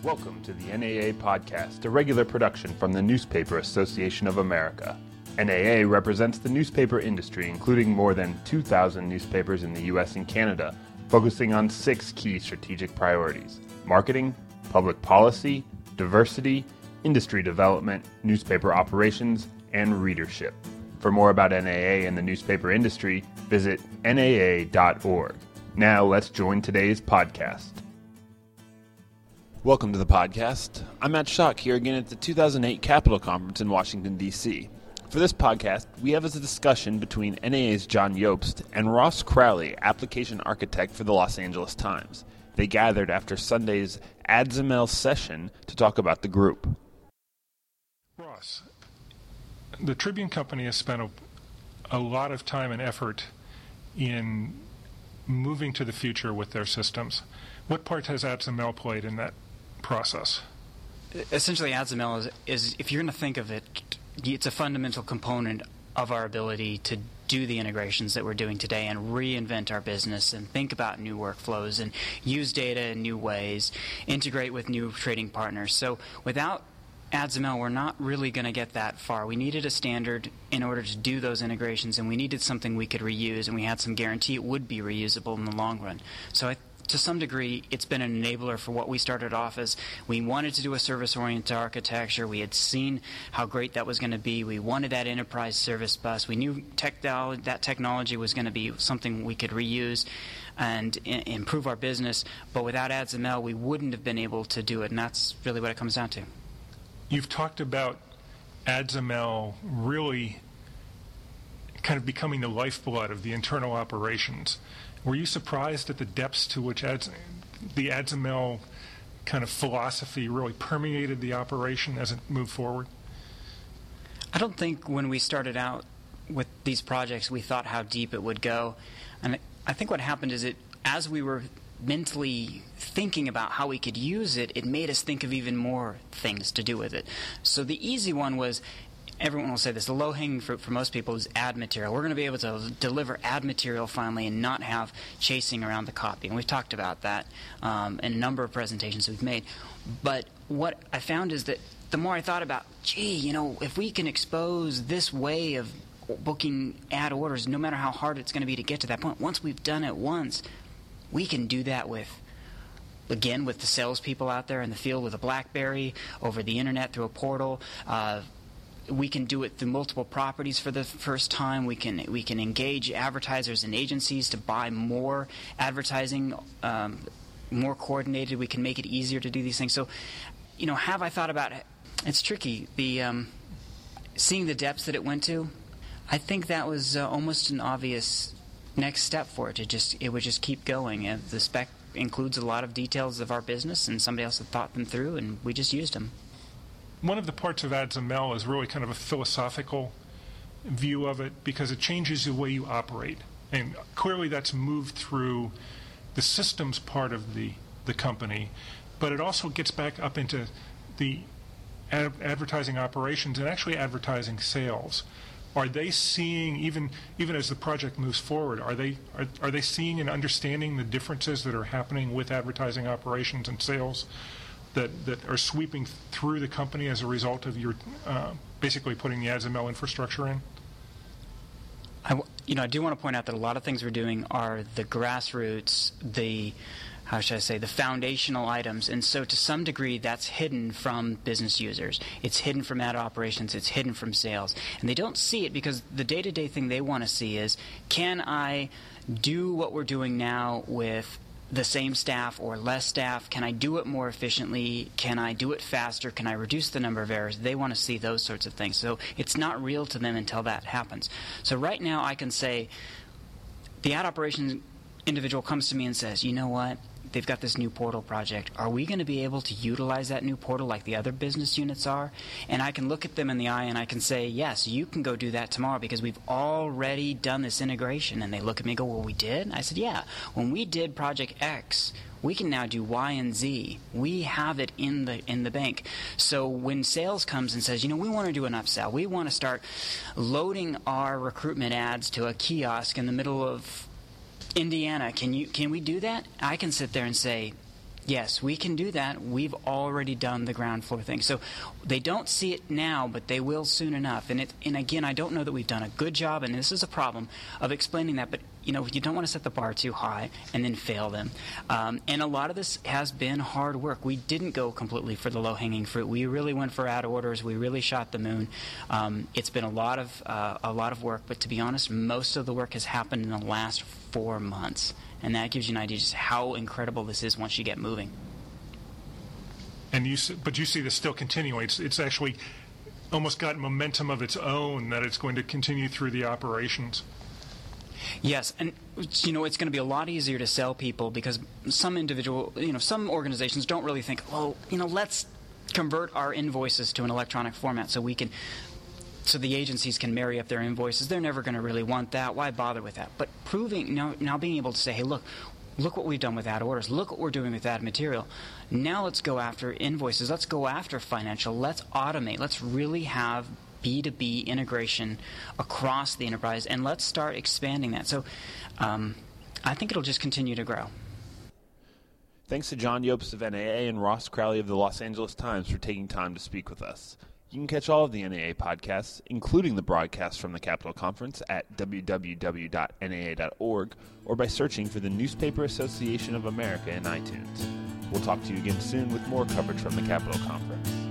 Welcome to the NAA Podcast, a regular production from the Newspaper Association of America. NAA represents the newspaper industry, including more than 2,000 newspapers in the U.S. and Canada, focusing on 6 key strategic priorities: marketing, public policy, diversity, industry development, newspaper operations, and readership. For more about NAA and the newspaper industry, visit naa.org. Now let's join today's podcast. Welcome to the podcast. I'm Matt Schock here again at the 2008 Capitol Conference in Washington, D.C. For this podcast, we have a discussion between NAA's John Yobst and Ross Crowley, application architect for the Los Angeles Times. They gathered after Sunday's AdSML session to talk about the group. Ross, the Tribune Company has spent a lot of time and effort in moving to the future with their systems. What part has AdSML played in that process? Essentially, AdSML is, if you're going to think of it, it's a fundamental component of our ability to do the integrations that we're doing today and reinvent our business and think about new workflows and use data in new ways, integrate with new trading partners. So without AdSML, we're not really going to get that far. We needed a standard in order to do those integrations, and we needed something we could reuse, and we had some guarantee it would be reusable in the long run. So to some degree, it's been an enabler for what we started off as. We wanted to do a service-oriented architecture. We had seen how great that was going to be. We wanted that enterprise service bus. We knew that technology was going to be something we could reuse and improve our business. But without AdSML, we wouldn't have been able to do it, and that's really what it comes down to. You've talked about AdSML really kind of becoming the lifeblood of the internal operations. Were you surprised at the depths to which the AdSML kind of philosophy really permeated the operation as it moved forward? I don't think when we started out with these projects we thought how deep it would go. And I think what happened is as we were mentally thinking about how we could use it, it made us think of even more things to do with it. So the easy one was, everyone will say this, the low-hanging fruit for most people is ad material. We're going to be able to deliver ad material finally and not have chasing around the copy. And we've talked about that in a number of presentations we've made. But what I found is that the more I thought about, if we can expose this way of booking ad orders, no matter how hard it's going to be to get to that point, once we've done it once, we can do that with the salespeople out there in the field with a BlackBerry, over the internet through a portal. We can do it through multiple properties for the first time. We can engage advertisers and agencies to buy more advertising, more coordinated. We can make it easier to do these things. So, have I thought about it? It's tricky. Seeing the depths that it went to, I think that was almost an obvious next step for it. It would just keep going. The spec includes a lot of details of our business, and somebody else had thought them through, and we just used them. One of the parts of AdSML is really kind of a philosophical view of it because it changes the way you operate. And clearly that's moved through the systems part of the company, but it also gets back up into the advertising operations and actually advertising sales. Are they seeing, even as the project moves forward, are they seeing and understanding the differences that are happening with advertising operations and sales that are sweeping through the company as a result of your basically putting the AdSML infrastructure in? I do want to point out that a lot of things we're doing are the grassroots, the foundational items. And so to some degree, that's hidden from business users. It's hidden from ad operations. It's hidden from sales. And they don't see it because the day-to-day thing they want to see is, can I do what we're doing now with the same staff or less staff? Can I do it more efficiently? Can I do it faster? Can I reduce the number of errors? They want to see those sorts of things. So it's not real to them until that happens. So right now I can say the ad operations individual comes to me and says, you know what? They've got this new portal project. Are we going to be able to utilize that new portal like the other business units are? And I can look at them in the eye and I can say, yes, you can go do that tomorrow because we've already done this integration. And they look at me and go, well, we did? And I said, yeah. When we did Project X, we can now do Y and Z. We have it in the bank. So when sales comes and says, we want to do an upsell. We want to start loading our recruitment ads to a kiosk in the middle of Indiana, can we do that? I can sit there and say, Yes, we can do that. We've already done the ground floor thing. So they don't see it now, but they will soon enough. And again, I don't know that we've done a good job, and this is a problem, of explaining that. But, you don't want to set the bar too high and then fail them. And a lot of this has been hard work. We didn't go completely for the low-hanging fruit. We really went for add orders. We really shot the moon. It's been a lot of work, but to be honest, most of the work has happened in the last 4 months. And that gives you an idea just how incredible this is once you get moving. And you see this still continuing. It's actually almost got momentum of its own that it's going to continue through the operations. Yes, and it's going to be a lot easier to sell people because some organizations don't really think, let's convert our invoices to an electronic format so the agencies can marry up their invoices. They're never going to really want that. Why bother with that? But proving now being able to say, hey, look what we've done with ad orders. Look what we're doing with ad material. Now let's go after invoices. Let's go after financial. Let's automate. Let's really have B2B integration across the enterprise, and let's start expanding that. So I think it'll just continue to grow. Thanks to John Yopes of NAA and Ross Crowley of the Los Angeles Times for taking time to speak with us. You can catch all of the NAA podcasts, including the broadcast from the Capitol Conference, at www.naa.org or by searching for the Newspaper Association of America in iTunes. We'll talk to you again soon with more coverage from the Capitol Conference.